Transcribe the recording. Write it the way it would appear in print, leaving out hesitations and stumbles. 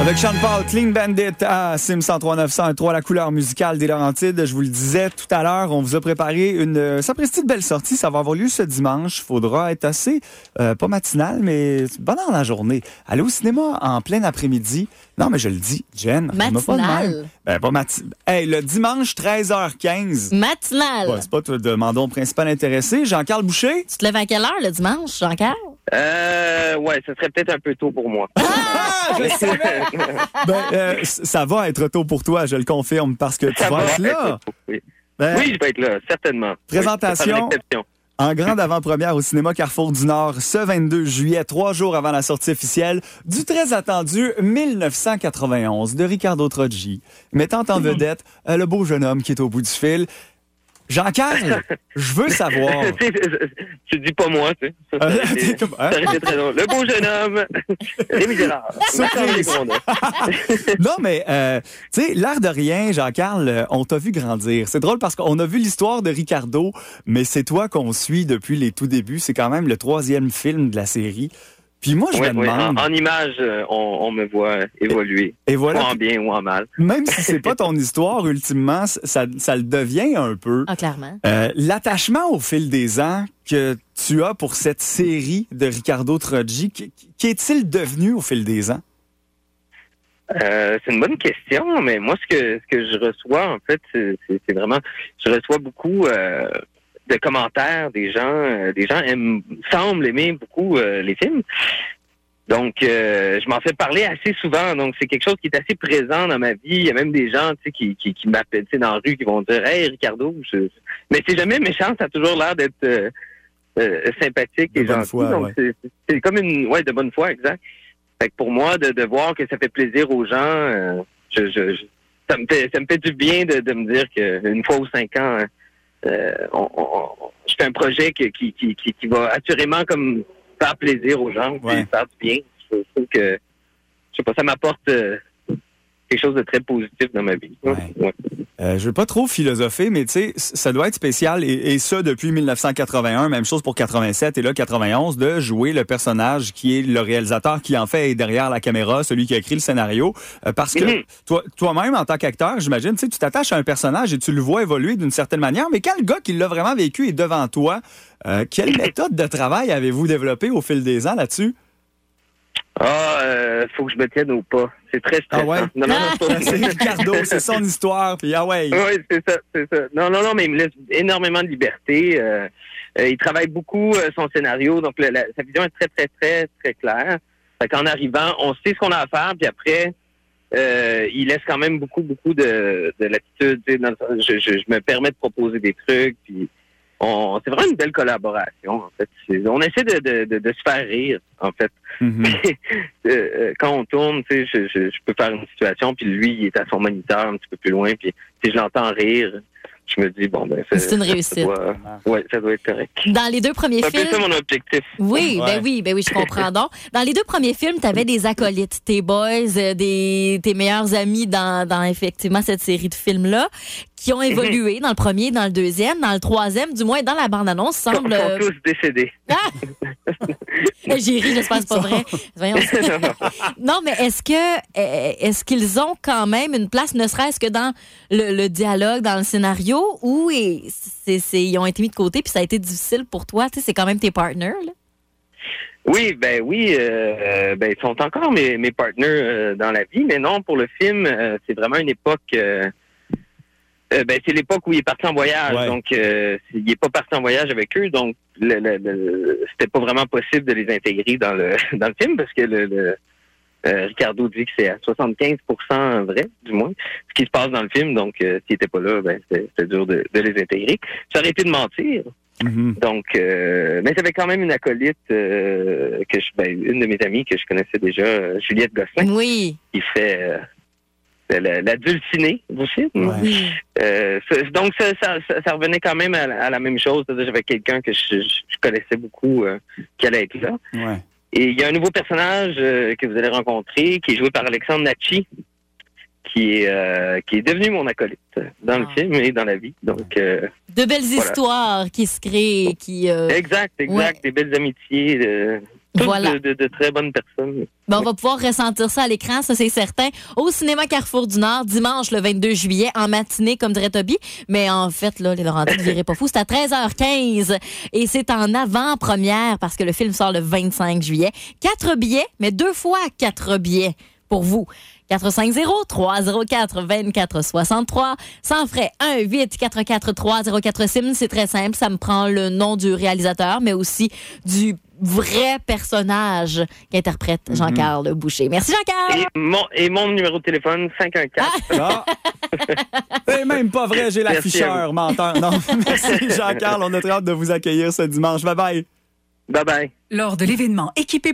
Avec Sean Paul, Clean Bandit à Sim 103 903, la couleur musicale des Laurentides. Je vous le disais tout à l'heure, on vous a préparé une sapristi de belle sortie. Ça va avoir lieu ce dimanche. Faudra être assez, pas matinal, mais bonne dans la journée. Aller au cinéma en plein après-midi. Non, mais je le dis, Jen. Matinal. Pas matinal. Hey, le dimanche, 13h15. Matinal. Ouais, c'est pas toi le mandon principal intéressé. Jean-Carl Boucher. Tu te lèves à quelle heure le dimanche, Jean-Carl? Ouais, ce serait peut-être un peu tôt pour moi. Je savais! Ça va être tôt pour toi, je le confirme, parce que tu vas être là. Oui. Ben, Oui, je vais être là, certainement. Présentation. Oui, En grande avant-première au cinéma Carrefour du Nord ce 22 juillet, 3 jours avant la sortie officielle du très attendu 1991 de Ricardo Troggi, mettant en vedette le beau jeune homme qui est au bout du fil. Jean-Carl, je veux savoir... Tu dis pas moi, tu sais. Ça aurait été très drôle. Le beau jeune homme, Rémi Gérard. Surprise. Non, mais, tu sais, l'air de rien, Jean-Carl, on t'a vu grandir. C'est drôle parce qu'on a vu l'histoire de Ricardo, mais c'est toi qu'on suit depuis les tout débuts. C'est quand même le 3e film de la série. Puis moi, je me demande... En image, on me voit évoluer. Et voilà. Ou en bien ou en mal. Même si c'est pas ton histoire, ultimement, ça le devient un peu. Ah, clairement. L'attachement au fil des ans que tu as pour cette série de Ricardo Troggi, qu'est-il devenu au fil des ans? C'est une bonne question, mais moi, ce que je reçois, en fait, c'est vraiment... Je reçois beaucoup... de commentaires des gens semblent aimer beaucoup les films. Donc, je m'en fais parler assez souvent. Donc, c'est quelque chose qui est assez présent dans ma vie. Il y a même des gens, tu sais, qui m'appellent, tu sais, dans la rue, qui vont dire, hey, Ricardo. Mais c'est jamais méchant. Ça a toujours l'air d'être sympathique et gentil. Foi, donc, ouais. c'est comme de bonne foi, exact. Fait que pour moi, de voir que ça fait plaisir aux gens, ça me fait du bien de me dire qu'une fois ou 5 ans. Je fais un projet qui va assurément comme faire plaisir aux gens, ouais. Faire du bien. Je trouve que, je sais pas, ça m'apporte quelque chose de très positif dans ma vie. Ouais. Ouais. Je veux pas trop philosopher, mais tu sais, ça doit être spécial, et ça depuis 1981, même chose pour 87 et là 91, de jouer le personnage qui est le réalisateur qui en fait est derrière la caméra, celui qui a écrit le scénario, parce que toi-même en tant qu'acteur, j'imagine, tu sais, tu t'attaches à un personnage et tu le vois évoluer d'une certaine manière, mais quand le gars qui l'a vraiment vécu est devant toi, quelle méthode de travail avez-vous développée au fil des ans là-dessus? Faut que je me tienne au pas. C'est très stressant. Ah ouais? Non, c'est pas... C'est Ricardo, c'est son histoire, puis ah ouais. Oui, c'est ça. Non, mais il me laisse énormément de liberté. Il travaille beaucoup son scénario, donc sa vision est très, très, très, très claire. Fait qu'en arrivant, on sait ce qu'on a à faire, puis après, il laisse quand même beaucoup de latitude. Je me permets de proposer des trucs, puis c'est vraiment une belle collaboration, en fait. On essaie de se faire rire, en fait. Mm-hmm. Quand on tourne, tu sais, je peux faire une situation, puis lui, il est à son moniteur un petit peu plus loin, puis si je l'entends rire, je me dis, bon, ben... C'est une réussite. Ça doit être correct. Dans les 2 premiers films... C'est un peu ça mon objectif. Oui, ouais. ben oui, je comprends donc. Dans les 2 premiers films, tu avais des acolytes, tes boys, tes meilleurs amis dans effectivement cette série de films-là, qui ont évolué dans le premier, dans le deuxième, dans le troisième, du moins dans la bande-annonce, semble... Ils sont tous décédés. J'ai ri, j'espère que c'est pas vrai. Voyons. Non, mais est-ce qu'ils ont quand même une place, ne serait-ce que dans le dialogue, dans le scénario, ou ils ont été mis de côté puis ça a été difficile pour toi? Tu sais, c'est quand même tes partners, là. Oui, ils sont encore mes partners dans la vie, mais non, pour le film, c'est vraiment une époque... c'est l'époque où il est parti en voyage, ouais. Donc il est pas parti en voyage avec eux, donc c'était pas vraiment possible de les intégrer dans le film parce que Ricardo dit que c'est à 75% vrai, du moins, ce qui se passe dans le film, donc s'il était pas là, c'était dur de les intégrer. Ça aurait été de mentir. Mm-hmm. Donc, mais j'avais quand même une acolyte une de mes amies que je connaissais déjà, Juliette Gosselin, oui, qui fait la dulcinée du film. Ouais. Donc, ça revenait quand même à la même chose. C'est-à-dire, j'avais quelqu'un que je connaissais beaucoup qui allait être là. Ouais. Et il y a un nouveau personnage que vous allez rencontrer qui est joué par Alexandre Natchi, qui est devenu mon acolyte dans le film et dans la vie. Donc, de belles histoires qui se créent, qui... Exact. Ouais. Des belles amitiés Voilà. De très bonnes personnes. Ben, on va pouvoir ressentir ça à l'écran, ça c'est certain. Au cinéma Carrefour du Nord, dimanche le 22 juillet, en matinée, comme dirait Toby. Mais en fait, là, les Laurentides, ne virez pas fou, c'est à 13h15. Et c'est en avant-première parce que le film sort le 25 juillet. 4 billets, mais 2 fois 4 billets pour vous. 450-304-2463. Sans frais, 1-844-304-SIM. C'est très simple. Ça me prend le nom du réalisateur, mais aussi du vrai personnage qu'interprète Jean-Carl Boucher. Merci, Jean-Carl! Et mon numéro de téléphone, 514. Ah. C'est même pas vrai, j'ai l'afficheur, menteur. Non, merci, Jean-Carl. On a très hâte de vous accueillir ce dimanche. Bye-bye. Bye-bye. Lors de l'événement Équipé